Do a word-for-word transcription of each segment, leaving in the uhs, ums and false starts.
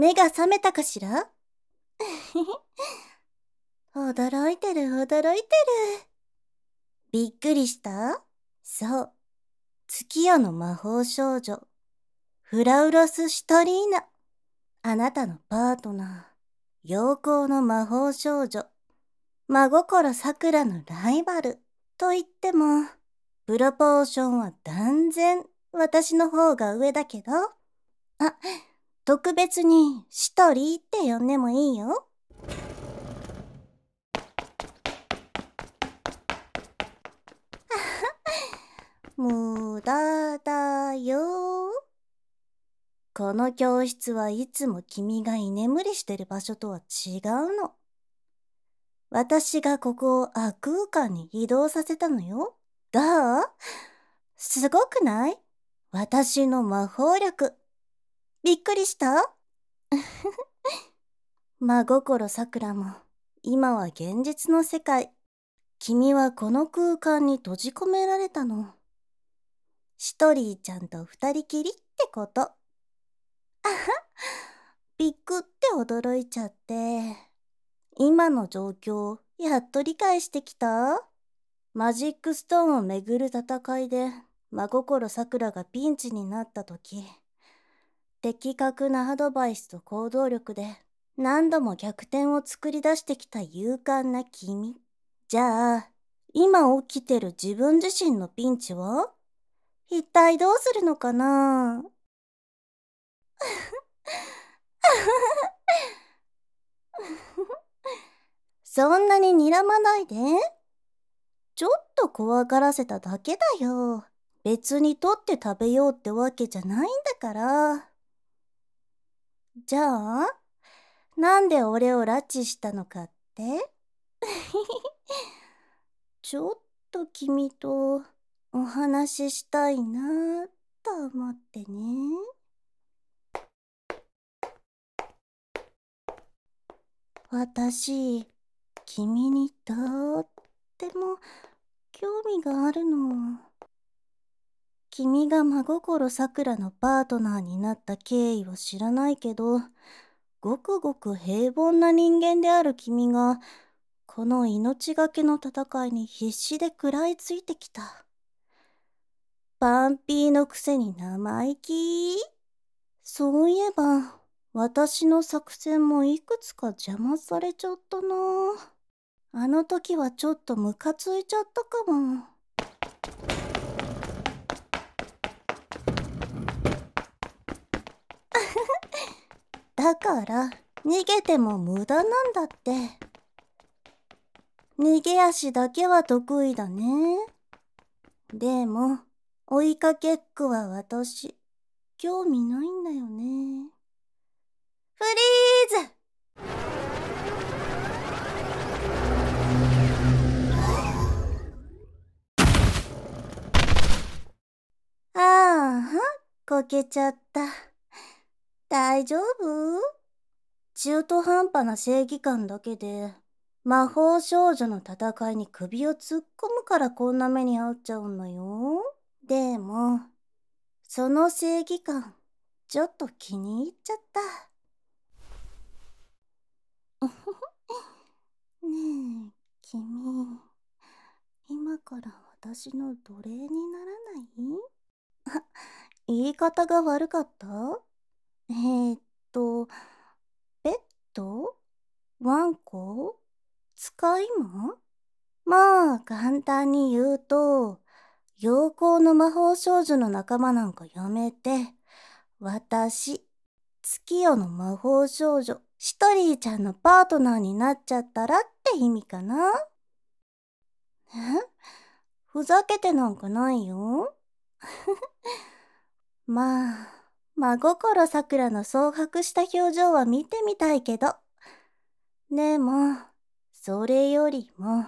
目が覚めたかしら？驚いてる驚いてる。びっくりした？そう。月夜の魔法少女、フラウロス・シトリーナ。あなたのパートナー、陽光の魔法少女、真心さくらのライバル。と言っても、プロポーションは断然私の方が上だけど。あ、特別にシトリーって呼んでもいいよ。無駄だよ。この教室はいつも君が居眠りしてる場所とは違うの。私がここを悪空間に移動させたのよ。どう？すごくない？私の魔法力。びっくりした？真心さくらも、今は現実の世界。君はこの空間に閉じ込められたの。シトリーちゃんと二人きりってこと。あは、びっくって驚いちゃって。今の状況、やっと理解してきた？マジックストーンをめぐる戦いで、真心さくらがピンチになった時、的確なアドバイスと行動力で、何度も逆転を作り出してきた勇敢な君。じゃあ、今起きてる自分自身のピンチは？一体どうするのかな？そんなに睨まないで。ちょっと怖がらせただけだよ。別に取って食べようってわけじゃないんだから。じゃあ、なんで俺を拉致したのかって？ちょっと君とお話ししたいなと思ってね。私、君にとっても興味があるの。君が真心さくらのパートナーになった経緯は知らないけど、ごくごく平凡な人間である君が、この命がけの戦いに必死で食らいついてきた。パンピーのくせに生意気。そういえば、私の作戦もいくつか邪魔されちゃったな。あの時はちょっとムカついちゃったかも。だから逃げても無駄なんだって。逃げ足だけは得意だね。でも追いかけっこは私興味ないんだよね。フリーズ。ああ、こけちゃった。大丈夫？中途半端な正義感だけで魔法少女の戦いに首を突っ込むからこんな目に遭っちゃうんだよ。でも、その正義感、ちょっと気に入っちゃった。ねえ、君、今から私の奴隷にならない？あ、言い方が悪かった？えー、っと、ペット？ワンコ？使い魔？まあ、簡単に言うと、陽光の魔法少女の仲間なんかやめて、私、月夜の魔法少女、シトリーちゃんのパートナーになっちゃったらって意味かな。え？ふざけてなんかないよ。まあ、真心さくらの蒼白した表情は見てみたいけど。でも、それよりも、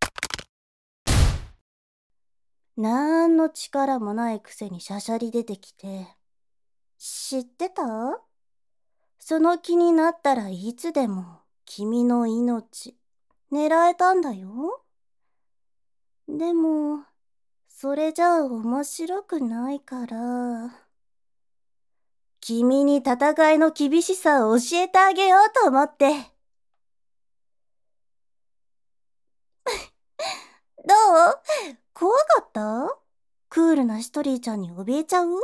なんの力もないくせにしゃしゃり出てきて、知ってた？その気になったらいつでも君の命狙えたんだよ。でも、それじゃあ面白くないから、 君に戦いの厳しさを教えてあげようと思って。どう？怖かった？クールなシトリーちゃんに怯えちゃう？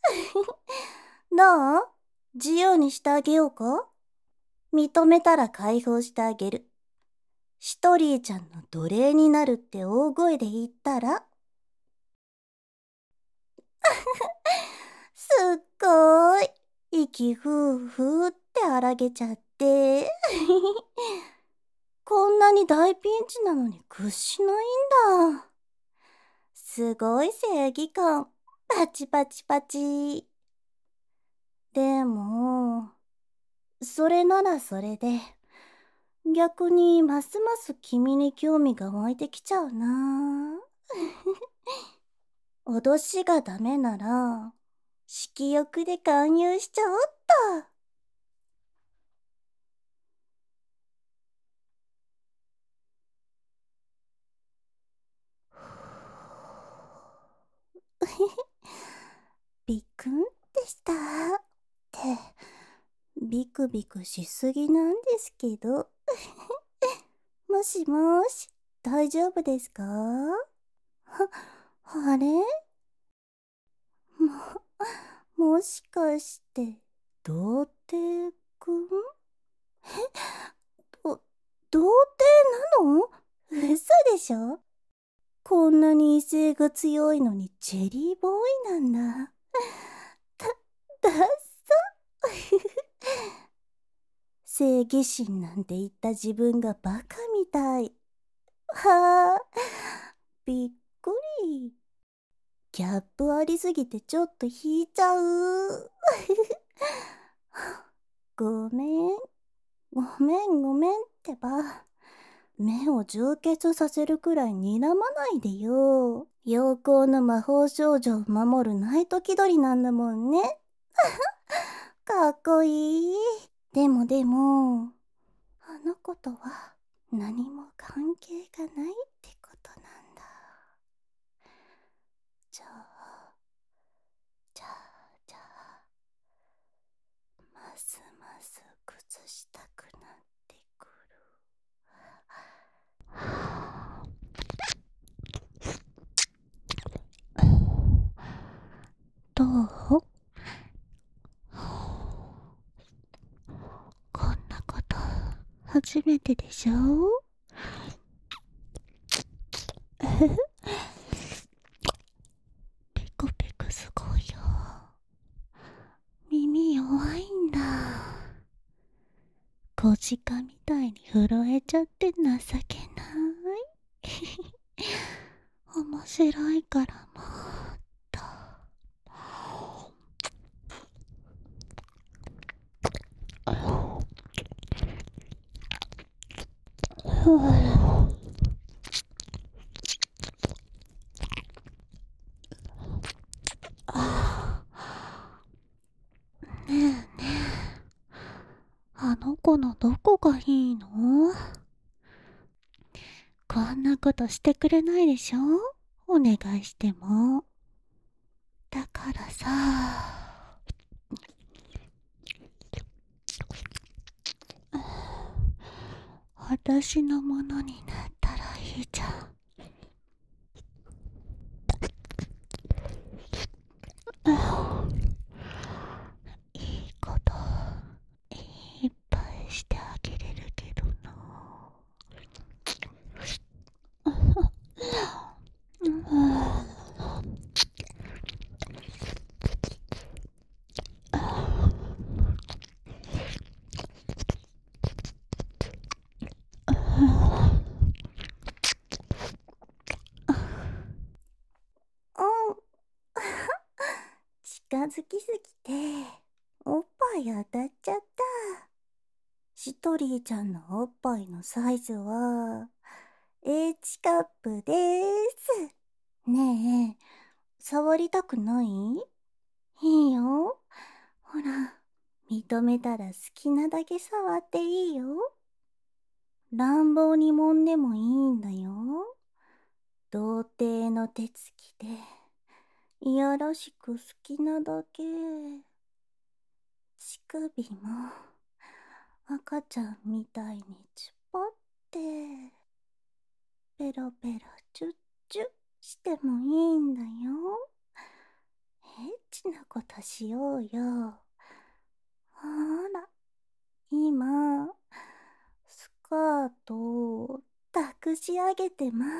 どう？自由にしてあげようか？認めたら解放してあげる。シトリーちゃんの奴隷になるって大声で言ったら。すっごーい。息ふーふーって荒げちゃって。こんなに大ピンチなのに屈しないんだ。すごい正義感。パチパチパチ。でも、それならそれで、逆にますます君に興味が湧いてきちゃうな。脅しがダメなら、色欲で勧誘しちゃおっと。ビクンでしたって、ビクビクしすぎなんですけど。もしもーし、大丈夫ですか？は、あれ？も、もしかして、童貞くん？ど、童貞なの？嘘でしょ？こんなに威勢が強いのにチェリーボーイなんだ。だ、だっそ。正義心なんて言った自分がバカみたい。はあ、びっくり。ギャップありすぎてちょっと引いちゃう。ごめん、ごめんごめんってば。目を充血させるくらい睨まないでよ。陽光の魔法少女を守るナイト気取りなんだもんね。かっこいい。でもでも、あの子とは何も関係がないってことなんだ。じゃあ、じゃあ、じゃあ、ますます崩したくなってくる。どう？こんなこと初めてでしょ？ピクピクすごいよ。耳弱いんだ。小鹿みたいに震えちゃって情けない。面白いからもっと。ねえねえ、あの子のどこがいいの？こんなことしてくれないでしょ？お願いしても。だからさ、私のものになったらいいじゃん。いいこといっぱいしてあげれるけどな。うん。近づきすぎて、おっぱい当たっちゃった。シトリーちゃんのおっぱいのサイズは、H カップでーす。ねえ、触りたくない？いいよ。ほら、認めたら好きなだけ触っていいよ。乱暴に揉んでもいいんだよ。童貞の手つきで、いやらしく好きなだけ。 足首も赤ちゃんみたいにチュポってペロペロチュッチュしてもいいんだよ。エッチなことしようよ。ほら、今スカートを託し上げてます。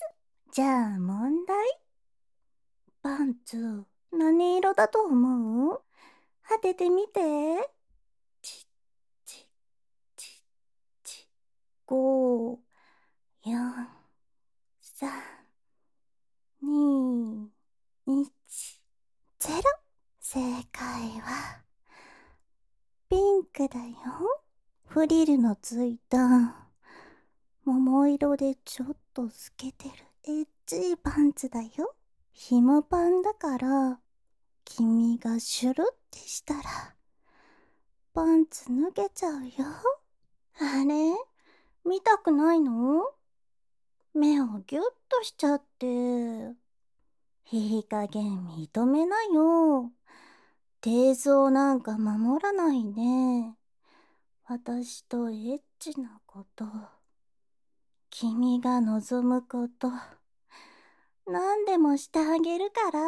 じゃあ問題。パンツ何色だと思う？当ててみて。チッチッチッチッ。ご、よん、さん、に、いち、ゼロ。正解はピンクだよ。フリルのついた桃色でちょっと透けてるエッチいパンツだよ。ひもパンだから君がシュルってしたらパンツ脱げちゃうよ。あれ、見たくないの？目をギュッとしちゃって。いい加減認めなよ。低層なんか守らないね。私とエッチなこと、君が望むこと、何でもしてあげるから。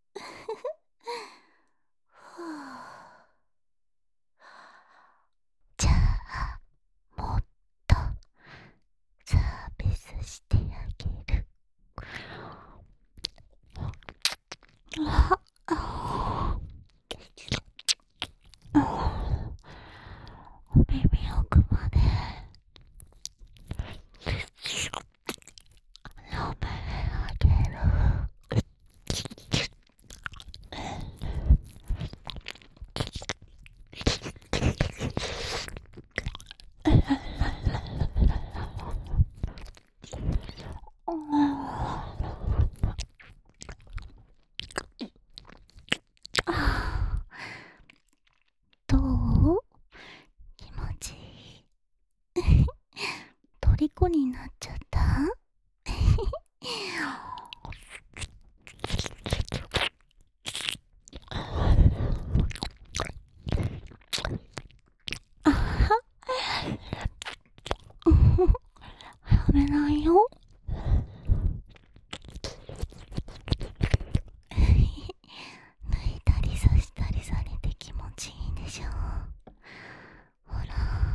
じゃあ、もっとサービスしてあげる。ああお耳奥まで舐めあげる。どう？気持ちいい？虜になっちゃった？やめないよ。抜いたりさしたりされて気持ちいいでしょ。ほら。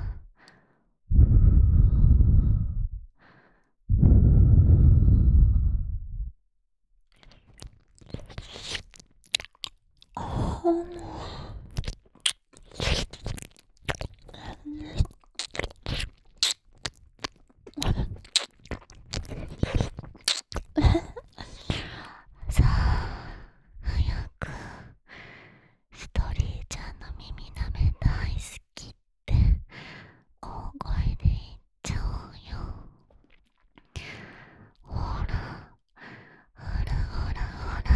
さあ、早くストリーちゃんの耳舐め大好きって大声で言っちゃおうよ。ほらほらほらほら。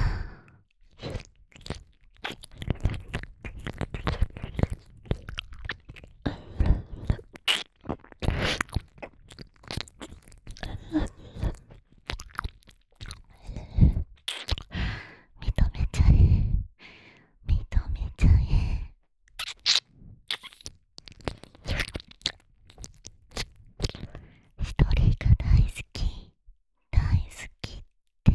認めちゃえ、認めちゃえ。ストリーが大好き、大好きって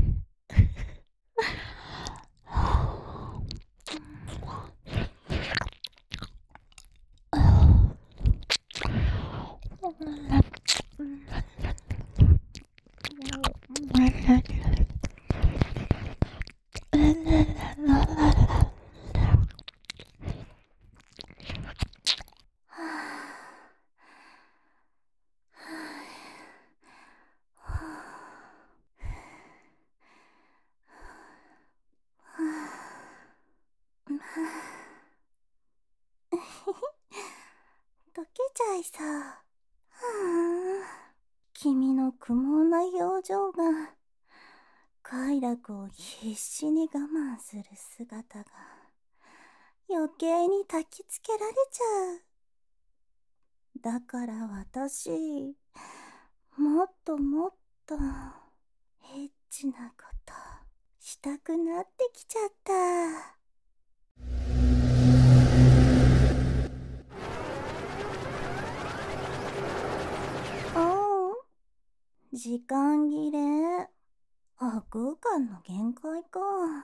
溶けちゃいそう。はあ、君の苦悶な表情が快楽を必死に我慢する姿が余計に焚きつけられちゃう。だから私、もっともっとエッチなことしたくなってきちゃった。 時間切れ。あ、空間の限界か。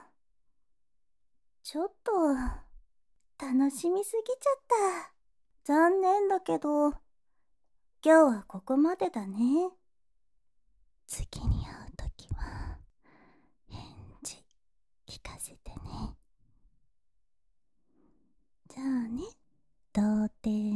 ちょっと、楽しみすぎちゃった。残念だけど、今日はここまでだね。次に会うときは、返事聞かせてね。じゃあね、童貞。